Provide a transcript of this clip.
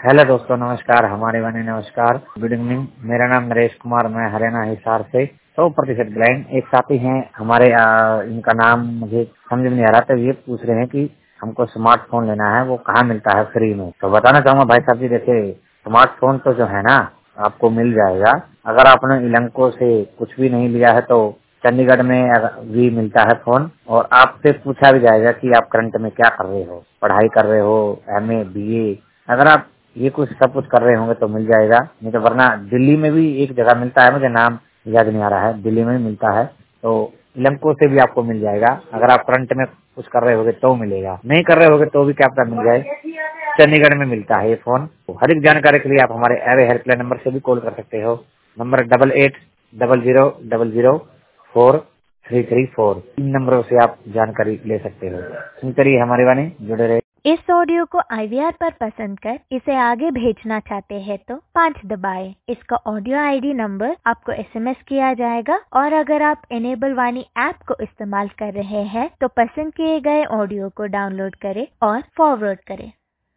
Hello दोस्तों, नमस्कार। हमारे बने नमस्कार, गुड इवनिंग। मेरा नाम नरेश कुमार, मैं हरियाणा हिसार से 100% ब्लाइंड। एक साथी हैं हमारे, इनका नाम मुझे समझ में नहीं आ रहा, तो ये पूछ रहे हैं कि हमको स्मार्टफोन लेना है, वो कहाँ मिलता है फ्री में। तो बताना चाहूंगा भाई साहब जी, देखिए स्मार्टफोन तो जो है ना आपको मिल जाएगा। अगर आपने इलंको से कुछ भी नहीं लिया है तो चंडीगढ़ में भी मिलता है फोन, और आपसे पूछा भी जाएगा कि आप करंट में क्या कर रहे हो, पढ़ाई कर रहे हो, MA BA। अगर आप ये कुछ सब कुछ कर रहे होंगे तो मिल जाएगा, नहीं तो वरना दिल्ली में भी एक जगह मिलता है, मुझे नाम याद नहीं आ रहा है, दिल्ली में भी मिलता है। तो इलंको से भी आपको मिल जाएगा। अगर आप करंट में कुछ कर रहे होगे तो मिलेगा, नहीं कर रहे होगे तो भी क्या पता मिल जाए। चंडीगढ़ में मिलता है ये फोन। तो हर एक जानकारी के लिए आप हमारे एवे हेल्पलाइन नंबर से भी कॉल कर सकते हो। नंबर 8800004334। इन नंबरों से आप जानकारी ले सकते हो। सुनते रहिए हमारी वाणी, जुड़े रहे। इस ऑडियो को IVR पर पसंद कर इसे आगे भेजना चाहते हैं तो 5 दबाएं। इसका ऑडियो ID नंबर आपको SMS किया जाएगा, और अगर आप इनेबल वाणी ऐप को इस्तेमाल कर रहे हैं तो पसंद किए गए ऑडियो को डाउनलोड करें और फॉरवर्ड करें।